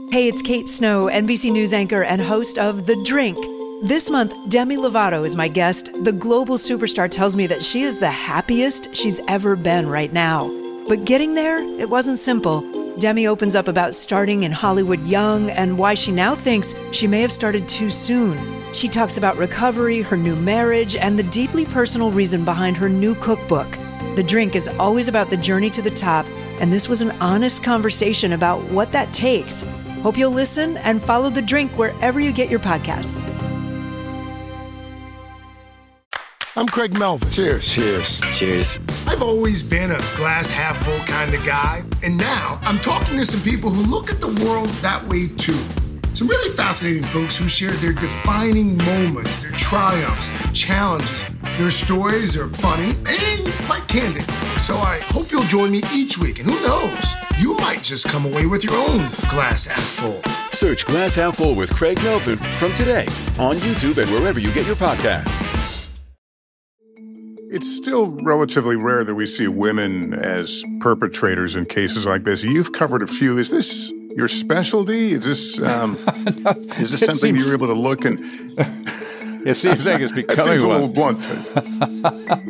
Hey, it's Kate Snow, NBC News anchor and host of The Drink. This month, Demi Lovato is my guest. The global superstar tells me that she is the happiest she's ever been right now. But getting there, it wasn't simple. Demi opens up about starting in Hollywood young and why she now thinks she may have started too soon. She talks about recovery, her new marriage, and the deeply personal reason behind her new cookbook. The Drink is always about the journey to the top, and this was an honest conversation about what that takes. Hope you'll listen and follow The Drink wherever you get your podcasts. I'm Craig Melvin. Cheers. Cheers. Cheers. I've always been a glass half full kind of guy, and now I'm talking to some people who look at the world that way too. Some really fascinating folks who share their defining moments, their triumphs, their challenges. Their stories are funny and quite candid. So I hope you'll join me each week, and who knows, you might just come away with your own glass half full. Search Glass Half Full with Craig Melvin from today on YouTube and wherever you get your podcasts. It's still relatively rare that we see women as perpetrators in cases like this. You've covered a few. Is this your specialty? Is this something you're able to look and... It seems like it's becoming that seems a little one. blunt.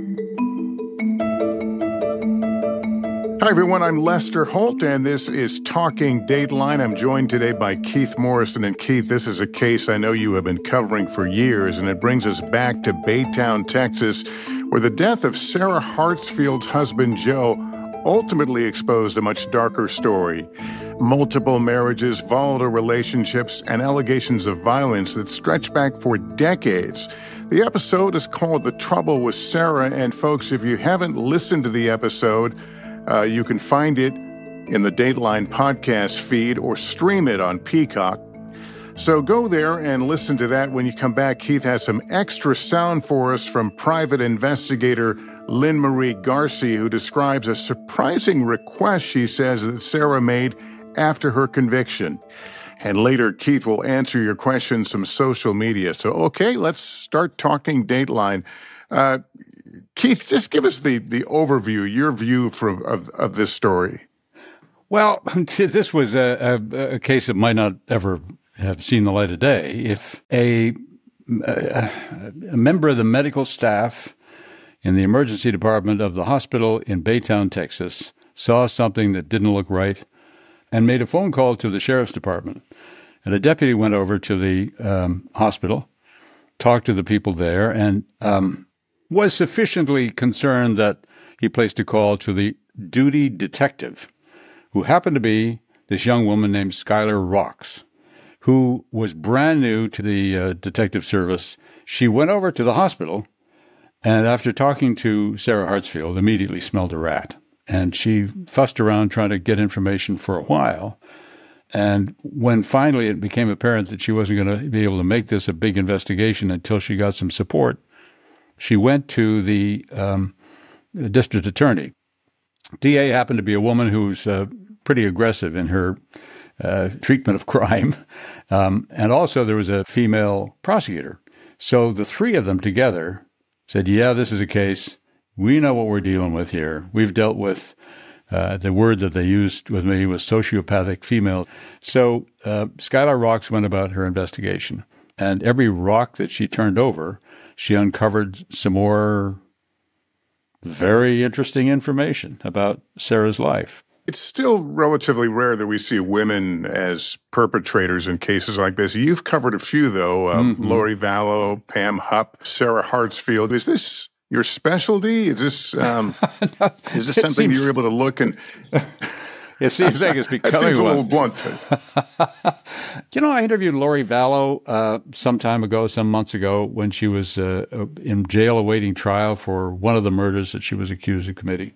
Hi, everyone. I'm Lester Holt, and this is Talking Dateline. I'm joined today by Keith Morrison. And Keith, this is a case I know you have been covering for years, and it brings us back to Baytown, Texas, where the death of Sarah Hartsfield's husband, Joe, ultimately exposed a much darker story. Multiple marriages, volatile relationships, and allegations of violence that stretch back for decades. The episode is called The Trouble with Sarah, and folks, if you haven't listened to the episode, you can find it in the Dateline podcast feed or stream it on Peacock. So go there and listen to that. When you come back, Keith has some extra sound for us from private investigator Lynn Marie Garcia, who describes a surprising request, she says, that Sarah made after her conviction. And later, Keith will answer your questions from social media. So, okay, let's start talking Dateline. Keith, just give us the overview, your view of this story. Well, this was a case that might not ever have seen the light of day. If a member of the medical staff in the emergency department of the hospital in Baytown, Texas, saw something that didn't look right and made a phone call to the sheriff's department. And a deputy went over to the hospital, talked to the people there, and was sufficiently concerned that he placed a call to the duty detective, who happened to be this young woman named Skylar Rocks, who was brand new to the detective service. She went over to the hospital, and after talking to Sarah Hartsfield, immediately smelled a rat. And she fussed around trying to get information for a while. And when finally it became apparent that she wasn't going to be able to make this a big investigation until she got some support, she went to the district attorney. DA happened to be a woman who's pretty aggressive in her treatment of crime. And also there was a female prosecutor. So the three of them together said, yeah, this is a case. We know what we're dealing with here. We've dealt with the word that they used with me was sociopathic female. So Skylar Rocks went about her investigation. And every rock that she turned over, she uncovered some more very interesting information about Sarah's life. It's still relatively rare that we see women as perpetrators in cases like this. You've covered a few, though. Lori Vallow, Pam Hupp, Sarah Hartsfield. Is this your specialty? Is this something you're able to look and... It seems like it's becoming That seems a little one. blunt. I interviewed Lori Vallow some months ago, when she was in jail awaiting trial for one of the murders that she was accused of committing.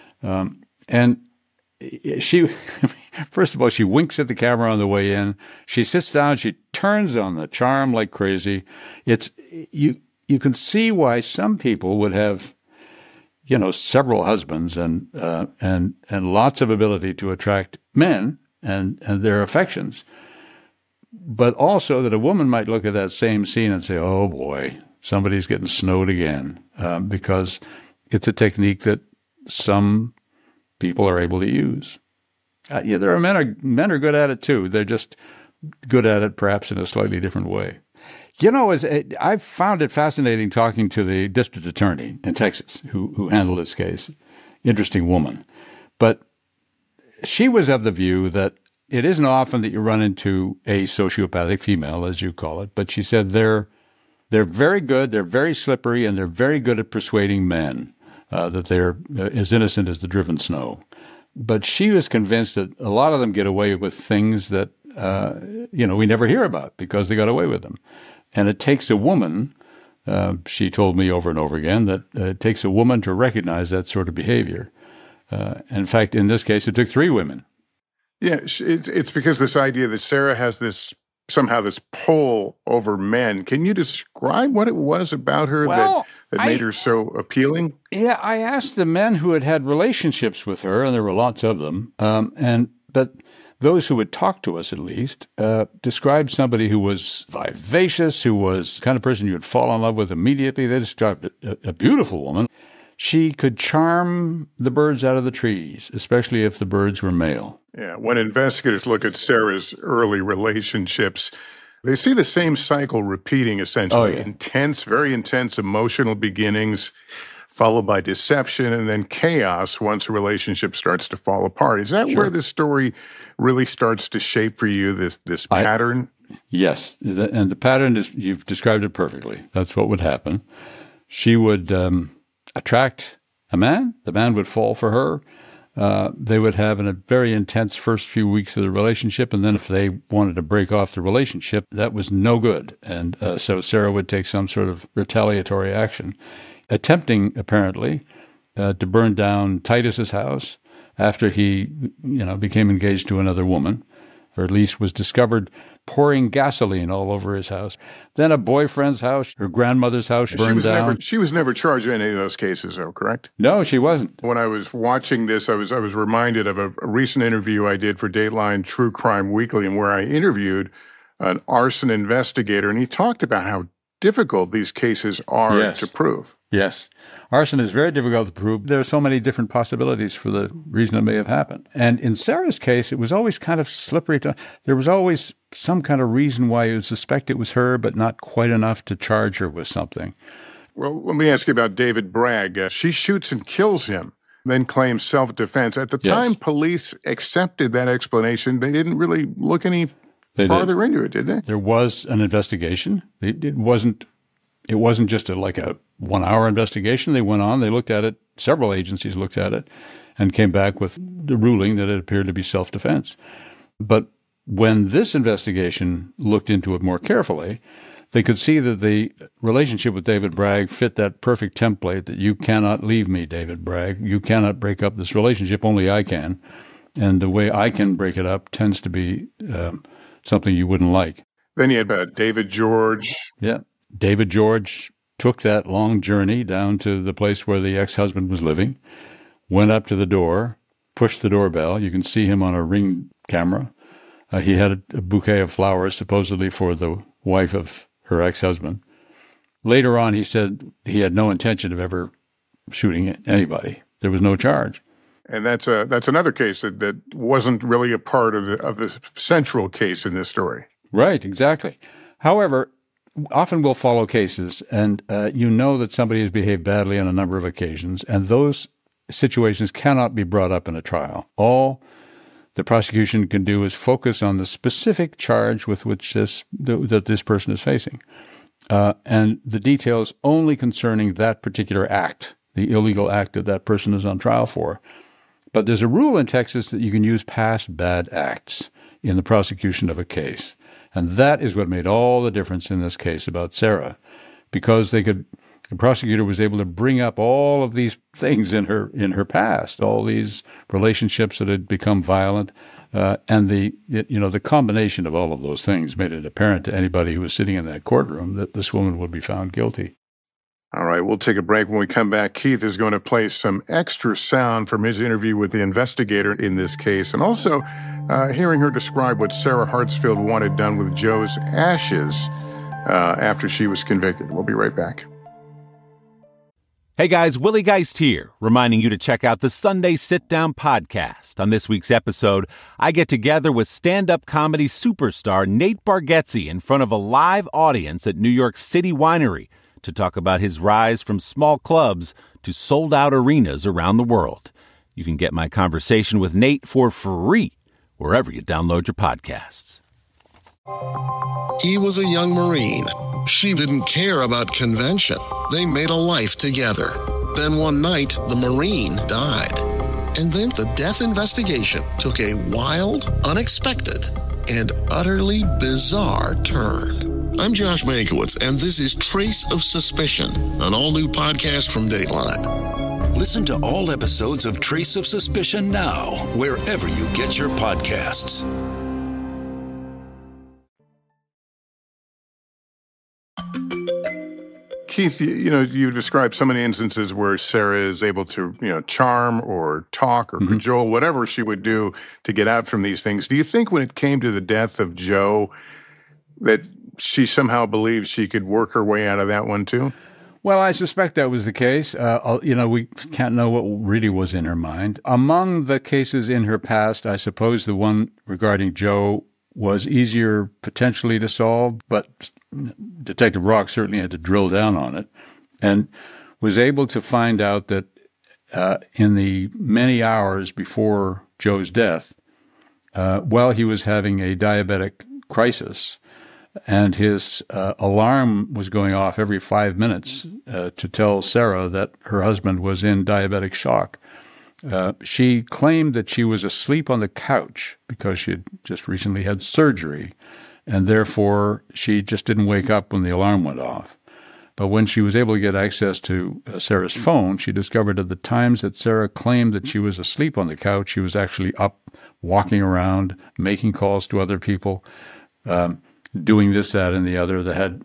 And she, first of all, she winks at the camera on the way in. She sits down. She turns on the charm like crazy. It's you can see why some people would have, several husbands and lots of ability to attract men and their affections. But also that a woman might look at that same scene and say, oh boy, somebody's getting snowed again, because it's a technique that some people are able to use. Yeah, there are men are good at it too. They're just good at it perhaps in a slightly different way. You know, I've found it fascinating talking to the district attorney in Texas who handled this case. Interesting woman. But she was of the view that it isn't often that you run into a sociopathic female, as you call it, but she said they're very good, they're very slippery, and they're very good at persuading men that they're as innocent as the driven snow. But she was convinced that a lot of them get away with things that, we never hear about because they got away with them. And it takes a woman, she told me over and over again, that it takes a woman to recognize that sort of behavior. In fact, in this case, it took 3 women. Yeah, it's because this idea that Sarah has this pull over men. Can you describe what it was about her that made her so appealing? Yeah, I asked the men who had relationships with her, and there were lots of them, but those who had talked to us, at least, described somebody who was vivacious, who was the kind of person you would fall in love with immediately. They described a beautiful woman. She could charm the birds out of the trees, especially if the birds were male. Yeah, when investigators look at Sarah's early relationships, they see the same cycle repeating, essentially. Oh, yeah. Very intense emotional beginnings, followed by deception, and then chaos once a relationship starts to fall apart. Is that where the story really starts to shape for you, this pattern? Yes, and the pattern is, you've described it perfectly. That's what would happen. She would attract a man. The man would fall for her. They would have a very intense first few weeks of the relationship, and then if they wanted to break off the relationship, that was no good. And so Sarah would take some sort of retaliatory action, attempting, apparently, to burn down Titus's house after he, became engaged to another woman, or at least was discovered pouring gasoline all over his house. Then a boyfriend's house, her grandmother's house burned down. She was never charged in any of those cases, though, correct? No, she wasn't. When I was watching this, I was reminded of a recent interview I did for Dateline True Crime Weekly, and where I interviewed an arson investigator, and he talked about how difficult these cases are to prove. Yes. Arson is very difficult to prove. There are so many different possibilities for the reason it may have happened. And in Sarah's case, it was always kind of slippery. There was always some kind of reason why you would suspect it was her, but not quite enough to charge her with something. Well, let me ask you about David Bragg. She shoots and kills him, then claims self-defense. At the time, police accepted that explanation. They didn't really look any farther into it, did they? There was an investigation. It wasn't just like a 1-hour investigation. They went on, they looked at it, several agencies looked at it, and came back with the ruling that it appeared to be self-defense. But when this investigation looked into it more carefully, they could see that the relationship with David Bragg fit that perfect template that you cannot leave me, David Bragg. You cannot break up this relationship, only I can. And the way I can break it up tends to be something you wouldn't like. Then you had David George. Yeah. David George took that long journey down to the place where the ex-husband was living, went up to the door, pushed the doorbell. You can see him on a Ring camera. He had a bouquet of flowers, supposedly for the wife of her ex-husband. Later on, he said he had no intention of ever shooting anybody. There was no charge. And that's another case that wasn't really a part of the central case in this story. Right, exactly. However, often we'll follow cases, and you know that somebody has behaved badly on a number of occasions, and those situations cannot be brought up in a trial. All the prosecution can do is focus on the specific charge with which that this person is facing, and the details only concerning that particular act, the illegal act that person is on trial for. But there's a rule in Texas that you can use past bad acts in the prosecution of a case. And that is what made all the difference in this case about Sarah, because the prosecutor was able to bring up all of these things in her past, all these relationships that had become violent, and the combination of all of those things made it apparent to anybody who was sitting in that courtroom that this woman would be found guilty. All right, we'll take a break. When we come back, Keith is going to play some extra sound from his interview with the investigator in this case, and also hearing her describe what Sarah Hartsfield wanted done with Joe's ashes after she was convicted. We'll be right back. Hey guys, Willie Geist here, reminding you to check out the Sunday Sit Down podcast. On this week's episode, I get together with stand-up comedy superstar Nate Bargatze in front of a live audience at New York City Winery to talk about his rise from small clubs to sold-out arenas around the world. You can get my conversation with Nate for free wherever you download your podcasts. He was a young Marine. She didn't care about convention. They made a life together. Then one night, the Marine died. And then the death investigation took a wild, unexpected, and utterly bizarre turn. I'm Josh Mankiewicz, and this is Trace of Suspicion, an all-new podcast from Dateline. Listen to all episodes of Trace of Suspicion now, wherever you get your podcasts. Keith, you described so many instances where Sarah is able to, charm or talk or cajole, whatever she would do to get out from these things. Do you think when it came to the death of Joe that she somehow believed she could work her way out of that one too? Well, I suspect that was the case. We can't know what really was in her mind. Among the cases in her past, I suppose the one regarding Joe was easier potentially to solve, but Detective Rock certainly had to drill down on it and was able to find out that in the many hours before Joe's death, while he was having a diabetic crisis, and his alarm was going off every 5 minutes to tell Sarah that her husband was in diabetic shock. She claimed that she was asleep on the couch because she had just recently had surgery, and therefore she just didn't wake up when the alarm went off. But when she was able to get access to Sarah's phone, she discovered that the times that Sarah claimed that she was asleep on the couch, she was actually up, walking around, making calls to other people, doing this, that, and the other that had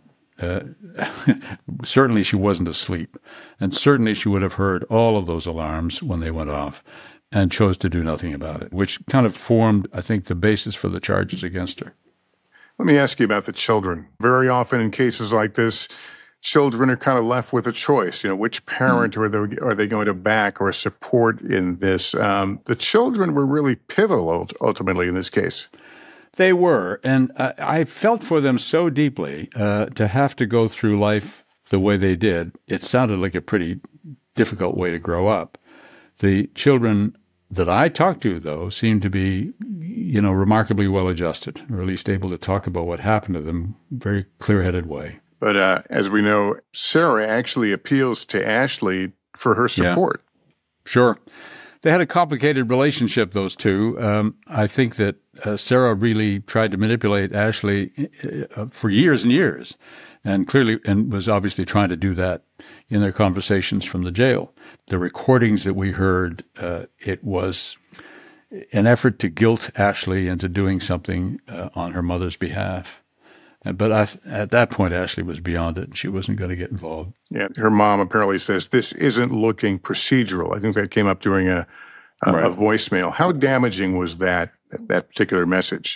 certainly she wasn't asleep. And certainly she would have heard all of those alarms when they went off and chose to do nothing about it, which kind of formed, I think, the basis for the charges against her. Let me ask you about the children. Very often in cases like this, children are kind of left with a choice. Which parent are they going to back or support in this? The children were really pivotal ultimately in this case. They were, and I felt for them so deeply to have to go through life the way they did. It sounded like a pretty difficult way to grow up. The children that I talked to, though, seemed to be, remarkably well-adjusted, or at least able to talk about what happened to them in a very clear-headed way. But as we know, Sarah actually appeals to Ashley for her support. Yeah. Sure. They had a complicated relationship, those two. I think that Sarah really tried to manipulate Ashley for years and years, and was obviously trying to do that in their conversations from the jail. The recordings that we heard, it was an effort to guilt Ashley into doing something on her mother's behalf. But at that point, Ashley was beyond it. She wasn't going to get involved. Yeah, her mom apparently says, this isn't looking procedural. I think that came up during a voicemail. How damaging was that particular message?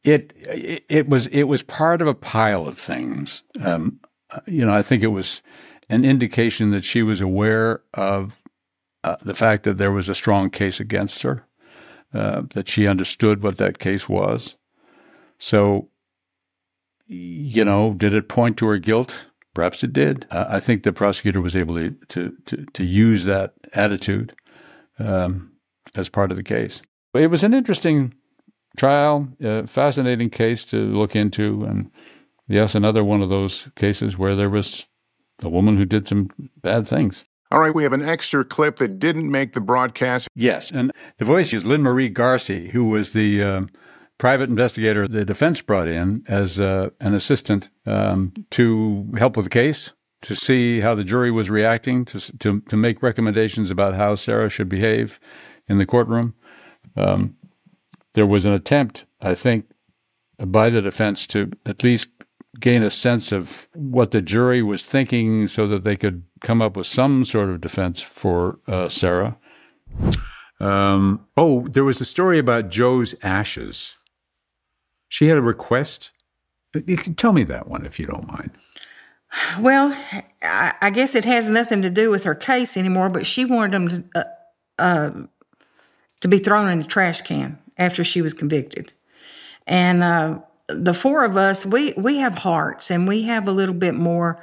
It was part of a pile of things. I think it was an indication that she was aware of the fact that there was a strong case against her, that she understood what that case was. So, did it point to her guilt? Perhaps it did. I think the prosecutor was able to use that attitude as part of the case. It was an interesting trial, a fascinating case to look into, and yes, another one of those cases where there was a woman who did some bad things. All right, we have an extra clip that didn't make the broadcast. Yes, and the voice is Lynn Marie Garcia, who was the private investigator the defense brought in as an assistant to help with the case, to see how the jury was reacting, to make recommendations about how Sarah should behave in the courtroom. There was an attempt, I think, by the defense to at least gain a sense of what the jury was thinking so that they could come up with some sort of defense for Sarah. There was a story about Joe's ashes. She had a request. You can tell me that one if you don't mind. Well, I guess it has nothing to do with her case anymore, but she wanted him to be thrown in the trash can after she was convicted. And the four of us, we have hearts, and we have a little bit more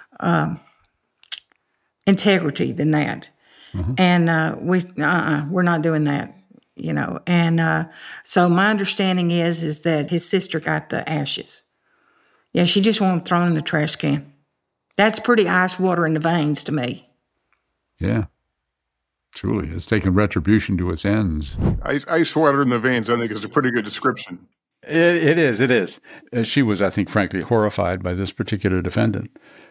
integrity than that. Mm-hmm. And we're not doing that, you know. And so my understanding is that his sister got the ashes. Yeah, she just wanted thrown in the trash can. That's pretty ice water in the veins to me. Yeah, truly. It's taken retribution to its ends. Ice water in the veins, I think, is a pretty good description. It is. She was, I think, frankly, horrified by this particular defendant.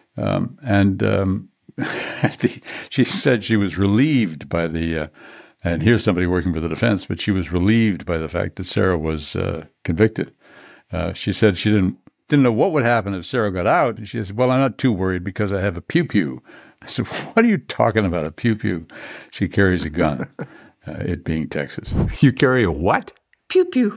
She said she was relieved by and here's somebody working for the defense, but she was relieved by the fact that Sarah was convicted. She said she didn't know what would happen if Sarah got out. And she said, well, I'm not too worried because I have a pew-pew. I said, what are you talking about, a pew-pew? She carries a gun, it being Texas. You carry a what? Pew-pew.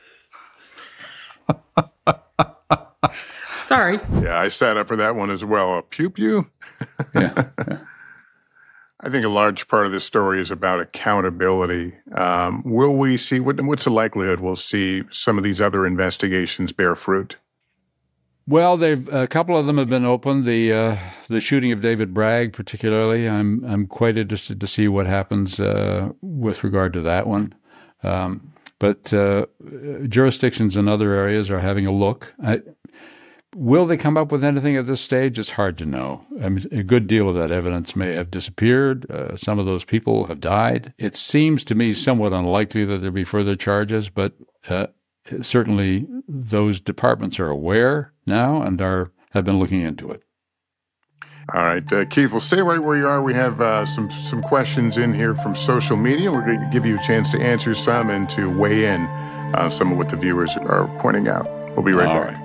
Sorry. Yeah, I sat up for that one as well. A pew-pew? Yeah. I think a large part of this story is about accountability. Will we see, what's the likelihood we'll see some of these other investigations bear fruit? Well, a couple of them have been opened. The shooting of David Bragg, particularly, I'm quite interested to see what happens with regard to that one. But jurisdictions in other areas are having a look. Will they come up with anything at this stage? It's hard to know. I mean, a good deal of that evidence may have disappeared. Some of those people have died. It seems to me somewhat unlikely that there'll be further charges, but certainly those departments are aware now and have been looking into it. All right, Keith, we'll stay right where you are. We have some questions in here from social media. We're going to give you a chance to answer some and to weigh in on some of what the viewers are pointing out. We'll be right back. Right.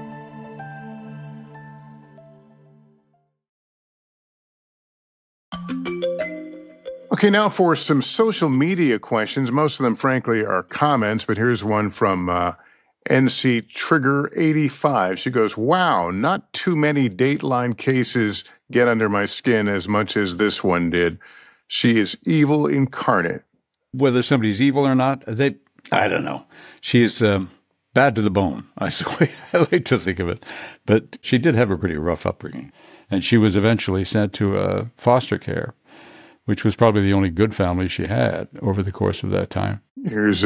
Okay, now for some social media questions. Most of them, frankly, are comments, but here's one from NC Trigger 85. She goes, wow, not too many Dateline cases get under my skin as much as this one did. She is evil incarnate. Whether somebody's evil or not, I don't know. She's bad to the bone, I like to think of it. But she did have a pretty rough upbringing. And she was eventually sent to foster care, which was probably the only good family she had over the course of that time. Here's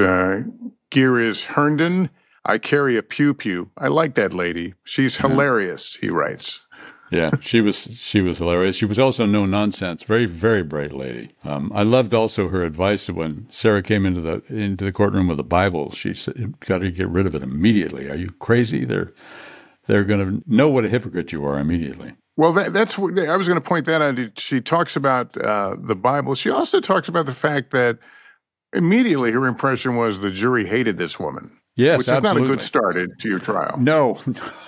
Giriz Herndon. I carry a pew-pew. I like that lady. She's hilarious, he writes. Yeah, she was hilarious. She was also no nonsense, very, very bright lady. I loved also her advice when Sarah came into the courtroom with a Bible. She said, "Got to get rid of it immediately. Are you crazy? They're going to know what a hypocrite you are immediately." Well, that's what I was going to point that out. She talks about the Bible. She also talks about the fact that immediately her impression was the jury hated this woman. Yes, which absolutely. is not a good start to your trial. No.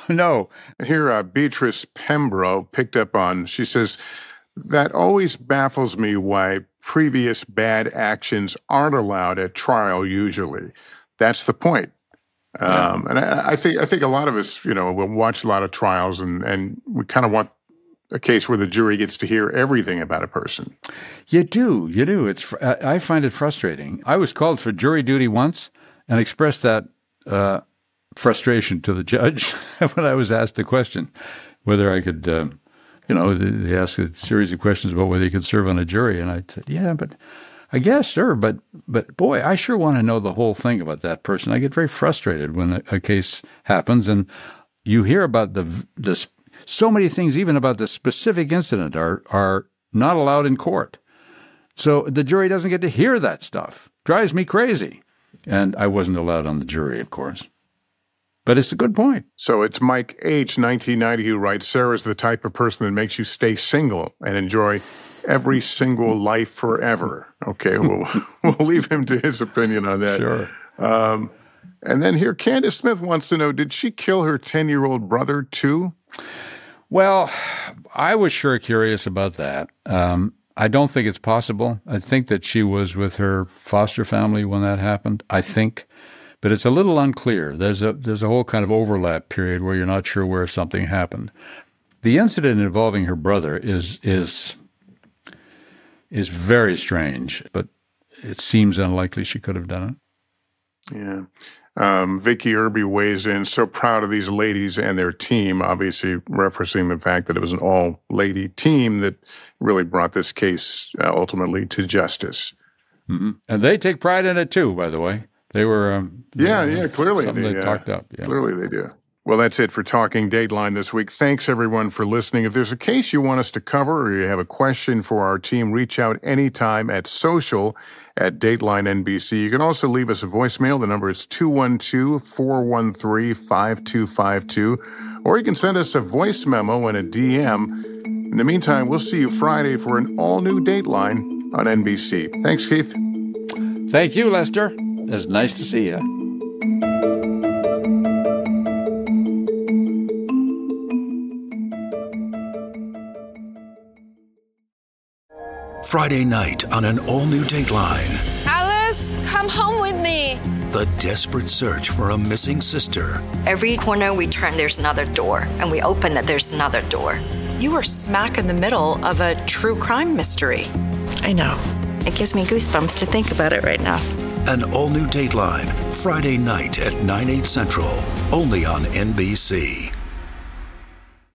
And here, Beatrice Pembroke picked up on, she says, that always baffles me why previous bad actions aren't allowed at trial usually. That's the point. And I think a lot of us, we'll watch a lot of trials and we kind of want a case where the jury gets to hear everything about a person. You do. I find it frustrating. I was called for jury duty once and expressed that frustration to the judge when I was asked the question whether I could, they asked a series of questions about whether you could serve on a jury. And I said, yeah, but I guess, sir. But boy, I sure want to know the whole thing about that person. I get very frustrated when a case happens and you hear about so many things, even about the specific incident, are not allowed in court. So the jury doesn't get to hear that stuff. Drives me crazy. And I wasn't allowed on the jury, of course. But it's a good point. So it's Mike H., 1990, who writes, Sarah's the type of person that makes you stay single and enjoy every single life forever. Okay, we'll leave him to his opinion on that. Sure. And then here, Candace Smith wants to know, did she kill her 10-year-old brother too? Well, I was sure curious about that. I don't think it's possible. I think that she was with her foster family when that happened, I think. But it's a little unclear. There's a whole kind of overlap period where you're not sure where something happened. The incident involving her brother is very strange, but it seems unlikely she could have done it. Yeah. Vicky Irby weighs in, so proud of these ladies and their team, obviously referencing the fact that it was an all-lady team that really brought this case ultimately to justice. Mm-hmm. And they take pride in it too, by the way. They were clearly something they talked up. Yeah. Clearly they do. Well, that's it for Talking Dateline this week. Thanks, everyone, for listening. If there's a case you want us to cover or you have a question for our team, reach out anytime at social@Dateline NBC. You can also leave us a voicemail. The number is 212-413-5252. Or you can send us a voice memo and a DM. In the meantime, we'll see you Friday for an all-new Dateline on NBC. Thanks, Keith. Thank you, Lester. It's nice to see you. Friday night on an all-new Dateline. Alice, come home with me. The desperate search for a missing sister. Every corner we turn, there's another door. And we open it, there's another door. You are smack in the middle of a true crime mystery. I know. It gives me goosebumps to think about it right now. An all-new Dateline, Friday night at 9/8 Central, only on NBC.